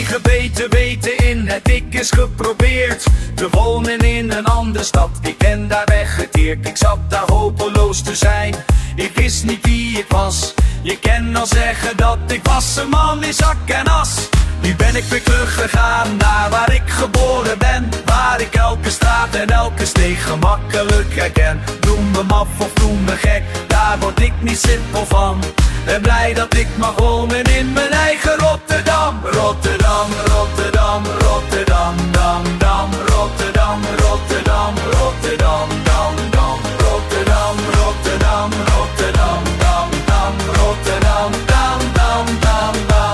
eigen beter weten in het ik is geprobeerd te wonen in een andere stad. Ik ben daar weggeteerd, ik zat daar hopeloos te zijn. Ik wist niet wie ik was. Je kan al zeggen dat ik was een man in zak en as. Nu ben ik weer teruggegaan naar waar ik geboren ben, waar ik elke straat en elke steeg gemakkelijk herken. Noem me maf of noem me gek, daar word ik niet simpel van. Ben blij dat ik mag wonen in mijn eigen Rotterdam. Rotterdam, Rotterdam, Rotterdam, dam, dam. Rotterdam, Rotterdam, Rotterdam, dam, dam. Rotterdam, Rotterdam, Rotterdam, dam, dam. Rotterdam, dam, dam, dam, dam.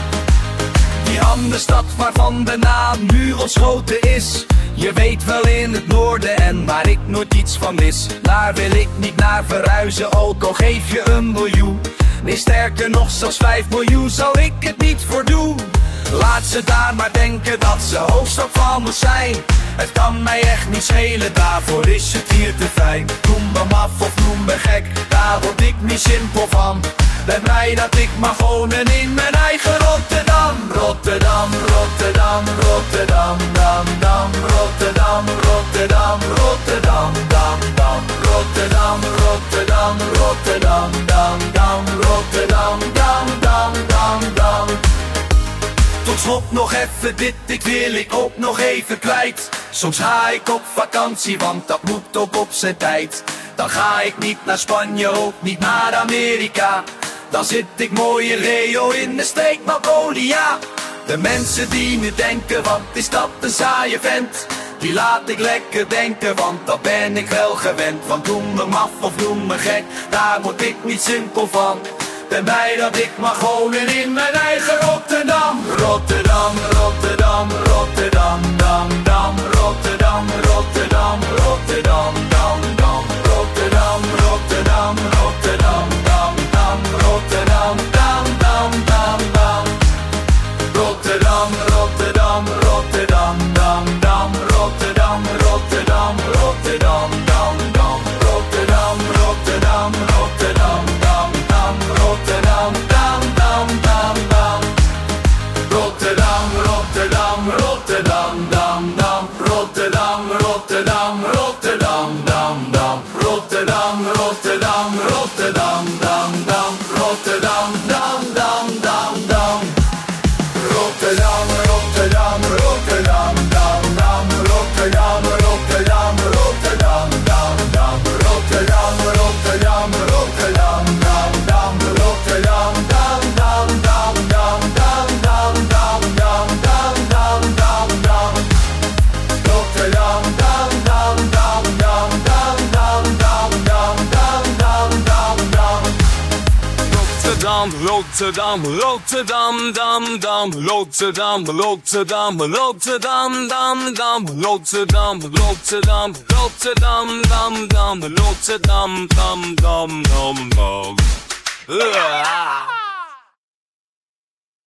Die andere stad waarvan de naam nu ontschoten is. Je weet wel in het noorden en waar ik nooit iets van mis. Daar wil ik niet naar verhuizen, ook al geef je 1 miljoen. Nee, sterker nog, zelfs 5 miljoen zal ik het niet voor doen. Laat ze daar maar denken dat ze hoofdstad van me zijn. Het kan mij echt niet schelen, daarvoor is het hier te fijn. Noem me maf of noem me gek, daar word ik niet simpel van. Ben blij dat ik mag wonen in mijn eigen Rotterdam. Rotterdam, Rotterdam, Rotterdam, dam, dam. Rotterdam, Rotterdam, Rotterdam, dam, dam. Rotterdam, Rotterdam, Rotterdam, dam, dam. Rotterdam, dam, dam, dam, dam. Tot slot nog even dit, wil ik ook nog even kwijt. Soms ga ik op vakantie, want dat moet ook op zijn tijd. Dan ga ik niet naar Spanje, ook niet naar Amerika. Dan zit ik mooi in Rio in de streek Mongolia. De mensen die nu denken, wat is dat een saaie vent? Die laat ik lekker denken, want dat ben ik wel gewend. Want noem me maf of noem me gek, daar word ik niet simpel van. Ben blij dat ik mag wonen in mijn eigen Rotterdam. Rotterdam, Rotterdam, Rotterdam, dam, dam. Rotterdam, Rotterdam, Rotterdam, dam, dam. Rotterdam, Rotterdam, Rotterdam, dam, dam. Rotterdam, dam, dam, dam, dam. Rotterdam, Rotterdam, Rotterdam, dam, dam. Rotterdam, Rotterdam, Rotterdam, dam, dam. Rotterdam, Rotterdam, Rotterdam, dam, dam. Rotterdam, dam, dam, dam, dam. Rotterdam, Rotterdam, Rotterdam, dam, dam. Rotterdam, Rotterdam, Rotterdam, dam, dam. Rotterdam, Rotterdam, Rotterdam, dam, dam. Rotterdam, dam, dam, dam, dam. Rotterdam, Rotterdam, Rotterdam, dam, dam. Rotterdam, Rotterdam, Rotterdam, dam, dam. Rotterdam, Rotterdam, Rotterdam, dam, dam. Rotterdam, dam, dam, dam, dam, dam, dam, dam, dam, dam, dam, dam, dam. Rotterdam, dam, dam, dam, dam, dam, dam, dam, dam, dam, dam, dam, dam. Rotterdam, Rotterdam, Rotterdam, dam, dam. Rotterdam, Rotterdam, Rotterdam, dam, dam. Rotterdam, Rotterdam, Rotterdam, dam, dam. Rotterdam, dam, dam, dam, dam.